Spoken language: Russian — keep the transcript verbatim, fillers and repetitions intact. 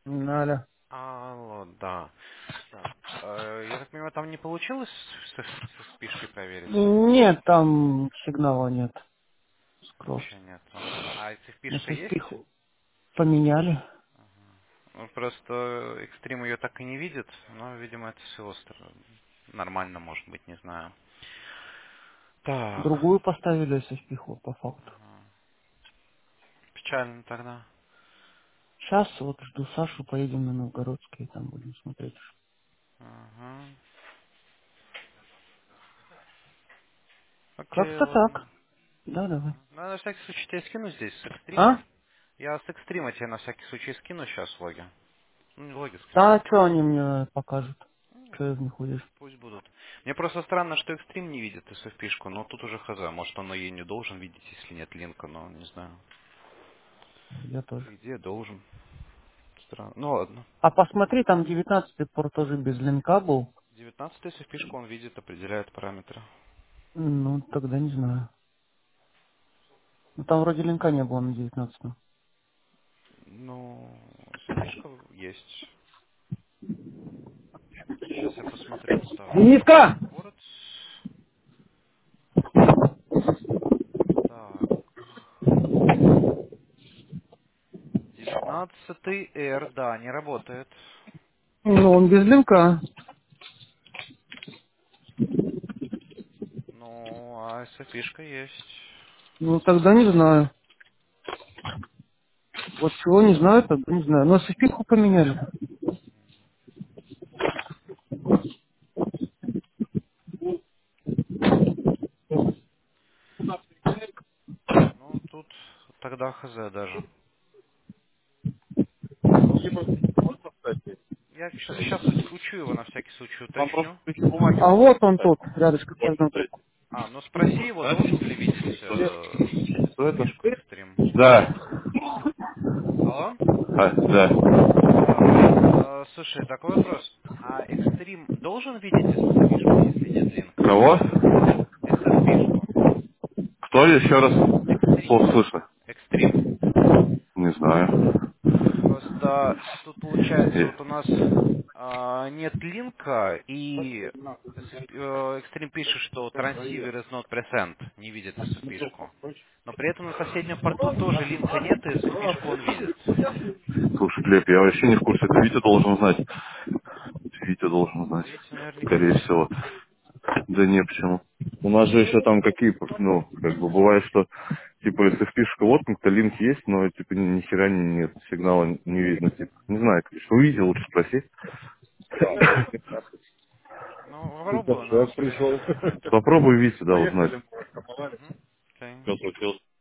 Наля. Алло, да. Так, э, я так понимаю, там не получилось со, со спишкой проверить? Нет, там сигнала нет. Скросс. Вообще нету. А эта На спишка есть? соспиху поменяли. Ну, просто экстрим ее так и не видит, но, видимо, это с его стороны. Нормально, может быть, не знаю. Так. Другую поставили соспиху, по факту. Ага. Печально тогда. Сейчас вот жду Сашу, поедем на Новгородский, там будем смотреть. Ага. Окей, Как-то ладно. так. Да, давай. Ага. Ну, я на всякий случай тебе скину здесь с экстрима. А? Я с экстрима тебе на всякий случай скину сейчас логи. Ну, не логи, Да, скриншот. что они мне покажут? Ну, Что я в них увижу? пусть будут. Мне просто странно, что экстрим не видит эс эф пи-шку, но тут уже хз. Может, он ее не должен видеть, если нет линка, но не знаю. Я тоже. По идее, должен. Странно. Ну ладно. А посмотри, там девятнадцатый порт тоже без линка был. девятнадцатый эс эф пи-шку он видит, определяет параметры. Ну, тогда не знаю. Ну, там вроде линка не было на девятнадцатом. Ну, эс эф пи-шка есть. Сейчас я посмотрю. Так, Дениска! порт. Так. девятнадцатый R, да, не работает. Ну, он без линка. Ну, а эс эф пи-шка есть. Ну, тогда не знаю. Вот чего не знаю, тогда не знаю. Но сыпиху поменяли. Ну, тут тогда хз даже. Я сейчас учу его на всякий случай уточню. А вот он тут, рядышком. Пойдем. А, ну спроси его, должен ли видеть э, Что это? пишку экстрим. Да. Алло? А, да. Да. Э, слушай, такой вопрос. А экстрим должен видеть эс эф пишку, если нет линка? Кого? эс эф пишку. Кто еще раз? Экстрим. Плохо слышно. Экстрим. Не знаю. Просто тут получается Э, вот у нас а, нет линка, и эс эф пи, э, Extreme пишет, что transceiver is not present, не видит эс эф пишку. Но при этом на соседнем порту тоже линка нет, и эс эф пишку он видит. Слушай, Глеб, я вообще не в курсе. Это Витя должен знать. Витя должен Ну, знать. видите, наверняка Скорее знает. всего. Да не, почему? У нас же еще там какие, ну, как бы бывает, что типа если фишка воткнута, линк есть, но типа ни, ни хера не, нет, сигнала не видно, типа. Не знаю, конечно. Увидел, лучше спроси. Ну, попробую, но скорее всего. Попробуй Витю, да, узнать. Угу. Окей.